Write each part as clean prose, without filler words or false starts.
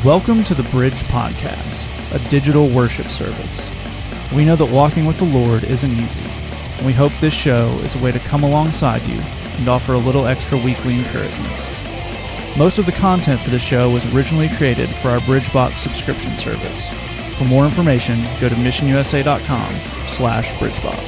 Welcome to the Bridge Podcast, a digital worship service. We know that walking with the Lord isn't easy, and we hope this show is a way to come alongside you and offer a little extra weekly encouragement. Most of the content for the show was originally created for our BridgeBox subscription service. For more information, go to missionusa.com/bridgebox.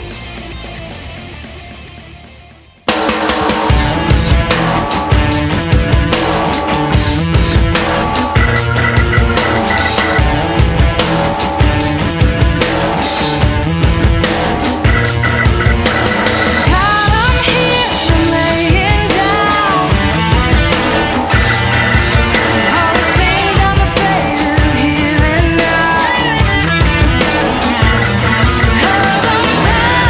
Cause I'm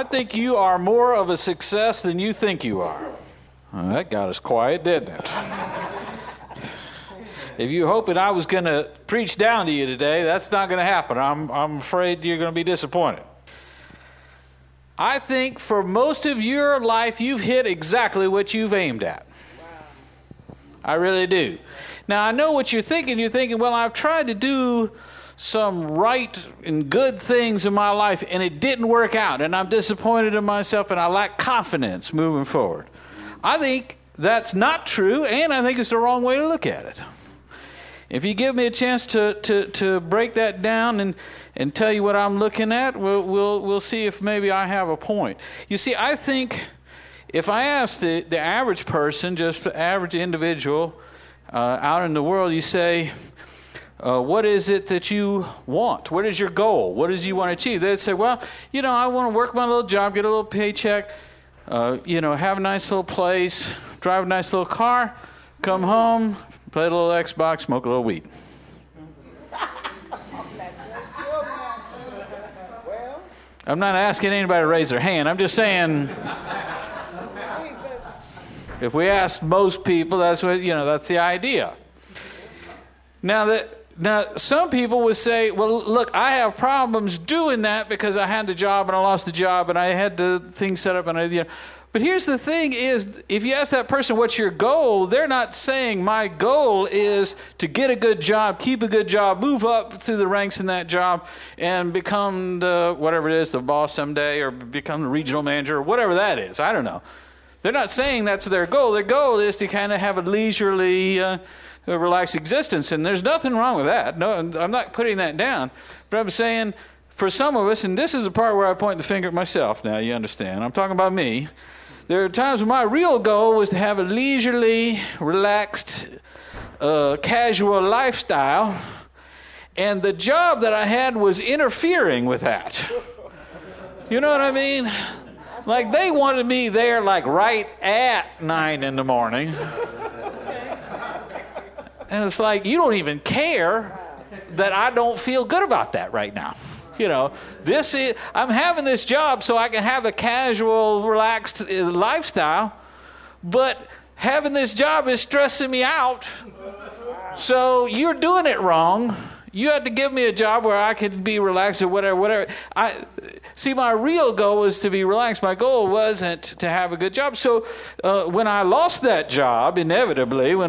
think you are more of a success than you think you are. Well, that got us quiet, didn't it? If you're hoping I was going to preach down to you today, that's not going to happen. I'm afraid you're going to be disappointed. I think for most of your life, you've hit exactly what you've aimed at. I really do. Now, I know what you're thinking. You're thinking, well, I've tried to do some right and good things in my life, and it didn't work out, and I'm disappointed in myself, and I lack confidence moving forward. I think that's not true, and I think it's the wrong way to look at it. If you give me a chance to break that down and tell you what I'm looking at, we'll see if maybe I have a point. You see, I think if I ask the average person, just the average individual out in the world, you say, what is it that you want? What is your goal? What is you want to achieve? They'd say, well, I want to work my little job, get a little paycheck, have a nice little place, drive a nice little car, come home, play a little Xbox, smoke a little weed. I'm not asking anybody to raise their hand. I'm just saying, if we ask most people, that's what that's the idea. Now, some people would say, well, look, I have problems doing that because I had the job and I lost the job and I had the thing set up and But here's the thing is, if you ask that person, what's your goal? They're not saying my goal is to get a good job, keep a good job, move up through the ranks in that job and become whatever it is, the boss someday, or become the regional manager or whatever that is. I don't know. They're not saying that's their goal. Their goal is to kind of have a leisurely, relaxed existence, and there's nothing wrong with that. No, I'm not putting that down, but I'm saying for some of us, and this is the part where I point the finger at myself now, you understand. I'm talking about me. There are times when my real goal was to have a leisurely, relaxed, casual lifestyle, and the job that I had was interfering with that. You know what I mean? Like, they wanted me there, like, right at 9 in the morning. And it's like, you don't even care that I don't feel good about that right now. I'm having this job so I can have a casual, relaxed lifestyle, but having this job is stressing me out. So you're doing it wrong. You have to give me a job where I can be relaxed or whatever. My real goal was to be relaxed. My goal wasn't to have a good job. So when I lost that job, inevitably, then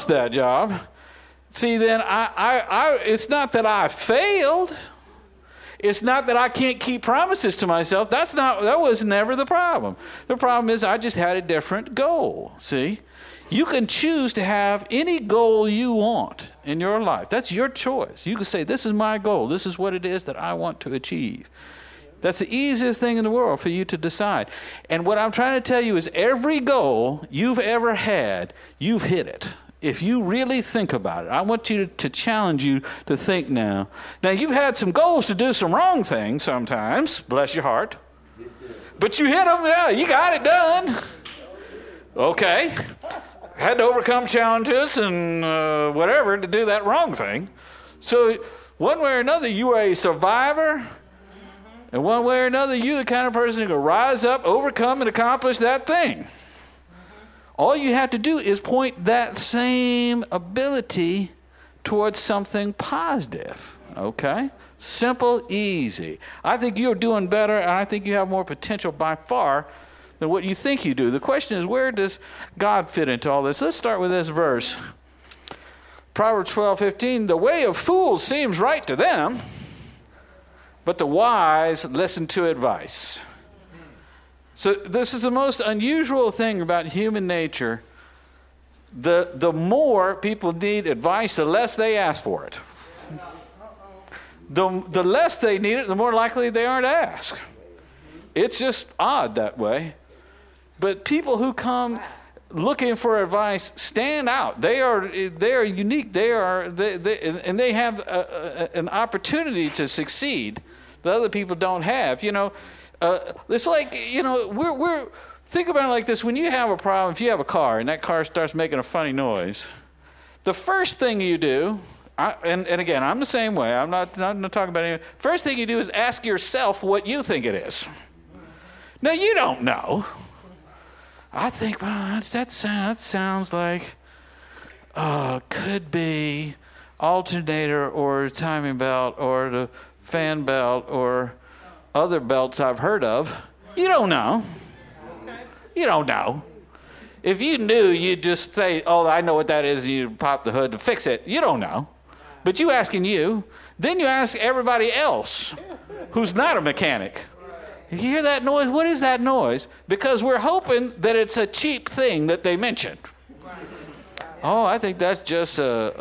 it's not that I failed. It's not that I can't keep promises to myself. That was never the problem. The problem is I just had a different goal. See? You can choose to have any goal you want in your life. That's your choice. You can say, this is my goal. This is what it is that I want to achieve. That's the easiest thing in the world for you to decide. And what I'm trying to tell you is every goal you've ever had, you've hit it. If you really think about it, I want you to challenge you to think now. Now, you've had some goals to do some wrong things sometimes, bless your heart. But you hit them, yeah, you got it done. Okay. Had to overcome challenges and whatever to do that wrong thing. So one way or another, you are a survivor. And one way or another, you're the kind of person who can rise up, overcome, and accomplish that thing. All you have to do is point that same ability towards something positive. Okay? Simple, easy. I think you're doing better, and I think you have more potential by far than what you think you do. The question is, where does God fit into all this? Let's start with this verse. Proverbs 12:15, the way of fools seems right to them, but the wise listen to advice. So this is the most unusual thing about human nature. The more people need advice, the less they ask for it. The less they need it, the more likely they are to ask. It's just odd that way. But people who come looking for advice stand out. They are unique. They have an opportunity to succeed that other people don't have. It's like we're think about it like this. When you have a problem, if you have a car and that car starts making a funny noise, the first thing you do, and again, I'm the same way. I'm not talking about anything. First thing you do is ask yourself what you think it is. Now, you don't know. I think, well, that sounds like could be alternator or timing belt or the fan belt or other belts I've heard of. You don't know. You don't know. If you knew, you'd just say, oh, I know what that is, and you pop the hood to fix it. You don't know. But you asking you, then you ask everybody else who's not a mechanic. You hear that noise? What is that noise? Because we're hoping that it's a cheap thing that they mentioned. Oh, I think that's just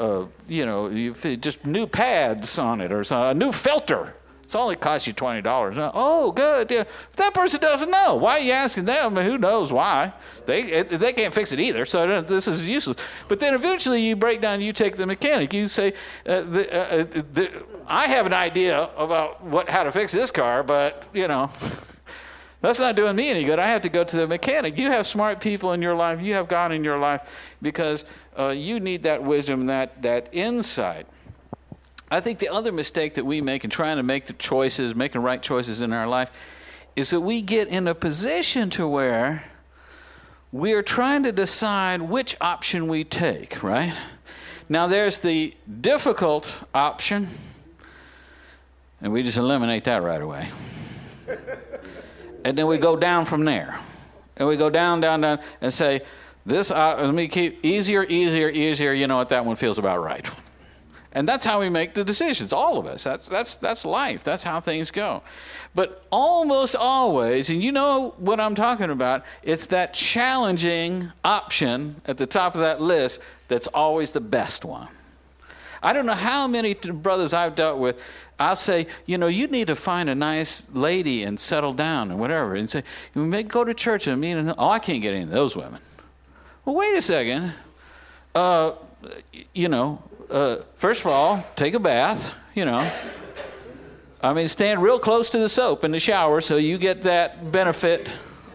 just new pads on it or a new filter. It's only cost you $20. Oh, good. Yeah. That person doesn't know. Why are you asking them? Who knows why? They can't fix it either, so this is useless. But then eventually you break down, you take the mechanic. You say, I have an idea about how to fix this car, but, that's not doing me any good. I have to go to the mechanic. You have smart people in your life. You have God in your life because you need that wisdom, that insight. I think the other mistake that we make in trying to make making right choices in our life, is that we get in a position to where we're trying to decide which option we take, right? Now, there's the difficult option, and we just eliminate that right away. And then we go down from there. And we go down, and say, let me keep easier. You know what, that one feels about right. And that's how we make the decisions, all of us. That's life. That's how things go. But almost always, and you know what I'm talking about, it's that challenging option at the top of that list that's always the best one. I don't know how many brothers I've dealt with, I'll say, you need to find a nice lady and settle down and whatever. And say, you may go to church and meet, I can't get any of those women. Well, wait a second. First of all, take a bath, stand real close to the soap in the shower so you get that benefit.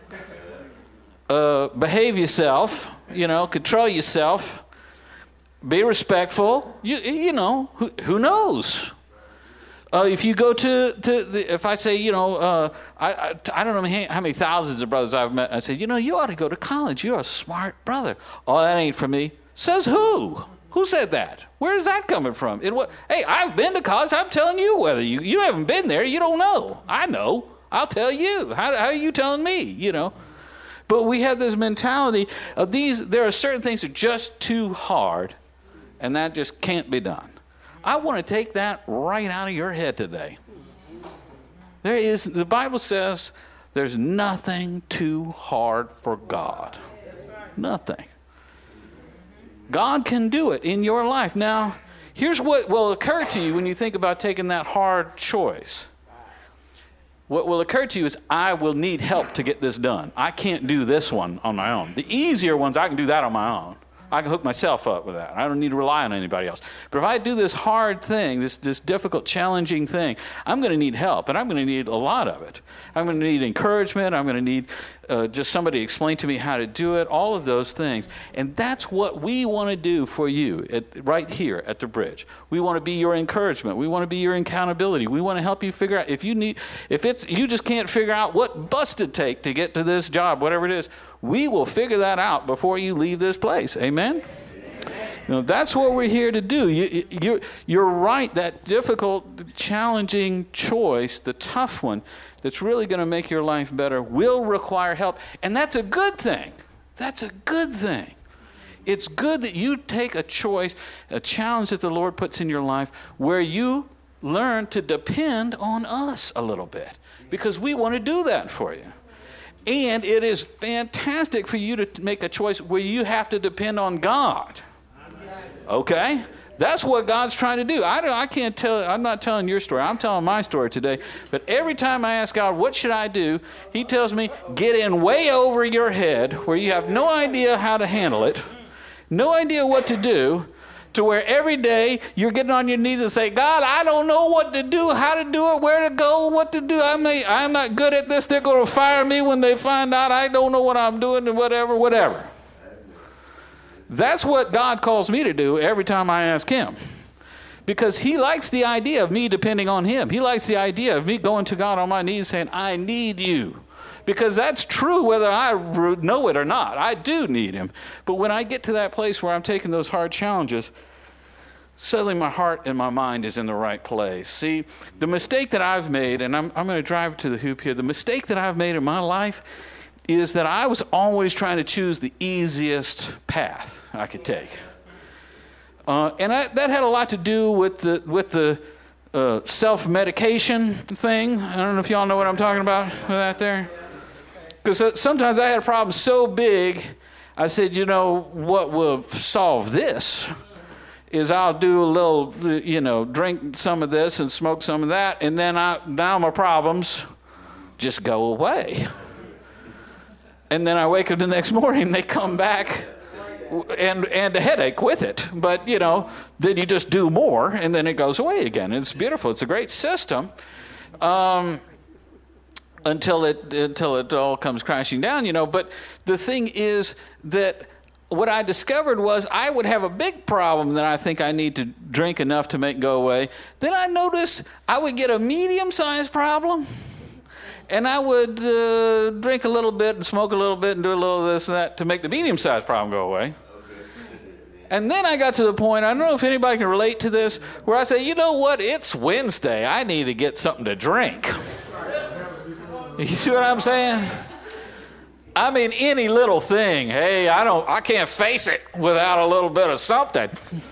Behave yourself, control yourself. Be respectful. Who knows? If you go if I say, I don't know how many thousands of brothers I've met. I say, you ought to go to college. You're a smart brother. Oh, that ain't for me. Says who? Who said that? Where is that coming from? Hey, I've been to college. I'm telling you, whether you haven't been there, you don't know. I know. I'll tell you. How are you telling me? But we have this mentality of there are certain things that are just too hard, and that just can't be done. I want to take that right out of your head today. The Bible says there's nothing too hard for God. Nothing. God can do it in your life. Now, here's what will occur to you when you think about taking that hard choice. What will occur to you is, I will need help to get this done. I can't do this one on my own. The easier ones, I can do that on my own. I can hook myself up with that. I don't need to rely on anybody else. But if I do this hard thing, this difficult, challenging thing, I'm going to need help, and I'm going to need a lot of it. I'm going to need encouragement. I'm going to need just somebody to explain to me how to do it, all of those things. And that's what we want to do for you right here at the Bridge. We want to be your encouragement. We want to be your accountability. We want to help you figure out if you just can't figure out what bus to take to get to this job, whatever it is, we will figure that out before you leave this place. Amen? That's what we're here to do. You're right. That difficult, challenging choice, the tough one, that's really going to make your life better, will require help. And that's a good thing. That's a good thing. It's good that you take a choice, a challenge that the Lord puts in your life, where you learn to depend on us a little bit, because we want to do that for you. And it is fantastic for you to make a choice where you have to depend on God. Okay? That's what God's trying to do. I can't tell. I'm not telling your story. I'm telling my story today. But every time I ask God, what should I do? He tells me, get in way over your head where you have no idea how to handle it, no idea what to do, to where every day you're getting on your knees and say, God, I don't know what to do, how to do it, where to go, what to do. I'm not good at this. They're going to fire me when they find out I don't know what I'm doing and whatever. That's what God calls me to do every time I ask him. Because he likes the idea of me depending on him. He likes the idea of me going to God on my knees saying, I need you because that's true whether I know it or not. I do need him. But when I get to that place where I'm taking those hard challenges, suddenly my heart and my mind is in the right place. See, the mistake that I've made, and I'm going to drive to the hoop here, the mistake that I've made in my life is that I was always trying to choose the easiest path I could take. And that had a lot to do with the self-medication thing. I don't know if y'all know what I'm talking about with that there. Because sometimes I had a problem so big, I said, you know, what will solve this is I'll do a little, you know, drink some of this and smoke some of that, and then now my problems just go away. And then I wake up the next morning, they come back, and a headache with it. But, you know, then you just do more, and then it goes away again. It's beautiful. It's a great system until it all comes crashing down, you know. But the thing is that what I discovered was I would have a big problem that I think I need to drink enough to make go away. Then I noticed I would get a medium-sized problem, and I would drink a little bit and smoke a little bit and do a little of this and that to make the medium-sized problem go away. And then I got to the point, I don't know if anybody can relate to this, where I say, you know what, it's Wednesday. I need to get something to drink. You see what I'm saying? I mean, any little thing. Hey, I can't face it without a little bit of something.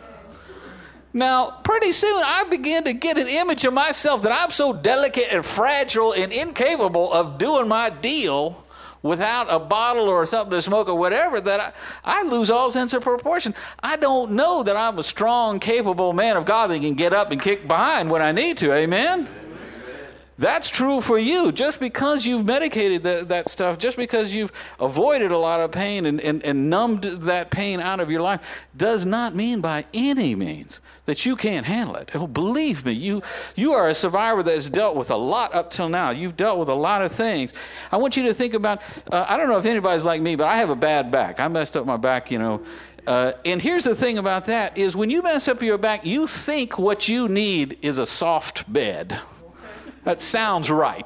Now, pretty soon I began to get an image of myself that I'm so delicate and fragile and incapable of doing my deal without a bottle or something to smoke or whatever, that I lose all sense of proportion. I don't know that I'm a strong, capable man of God that can get up and kick behind when I need to. Amen? That's true for you. Just because you've medicated that stuff, just because you've avoided a lot of pain and numbed that pain out of your life, does not mean by any means that you can't handle it. Oh, believe me, you are a survivor that has dealt with a lot up till now. You've dealt with a lot of things. I want you to think about, I don't know if anybody's like me, but I have a bad back. I messed up my back, you know. And here's the thing about that is when you mess up your back, you think what you need is a soft bed. That sounds right.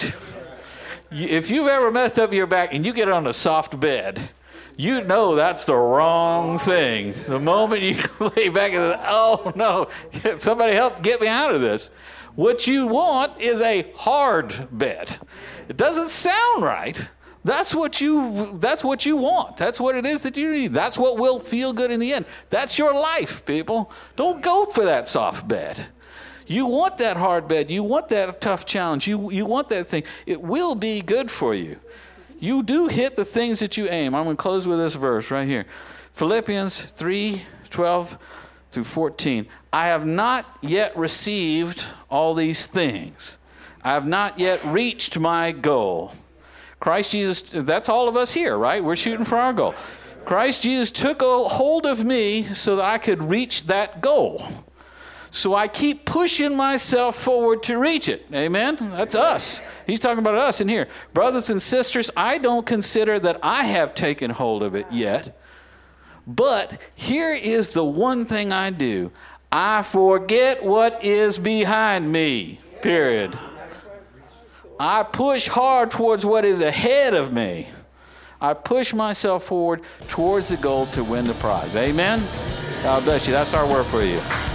If you've ever messed up your back and you get on a soft bed, you know that's the wrong thing. The moment you lay back and oh no, somebody help get me out of this. What you want is a hard bed. It doesn't sound right. That's what you want. That's what it is that you need. That's what will feel good in the end. That's your life, people. Don't go for that soft bed. You want that hard bed. You want that tough challenge. You want that thing. It will be good for you. You do hit the things that you aim. I'm going to close with this verse right here. Philippians 3:12 through 14. I have not yet received all these things. I have not yet reached my goal. Christ Jesus, that's all of us here, right? We're shooting for our goal. Christ Jesus took a hold of me so that I could reach that goal. So I keep pushing myself forward to reach it. Amen? That's us. He's talking about us in here. Brothers and sisters, I don't consider that I have taken hold of it yet. But here is the one thing I do. I forget what is behind me. Period. I push hard towards what is ahead of me. I push myself forward towards the goal to win the prize. Amen? God bless you. That's our word for you.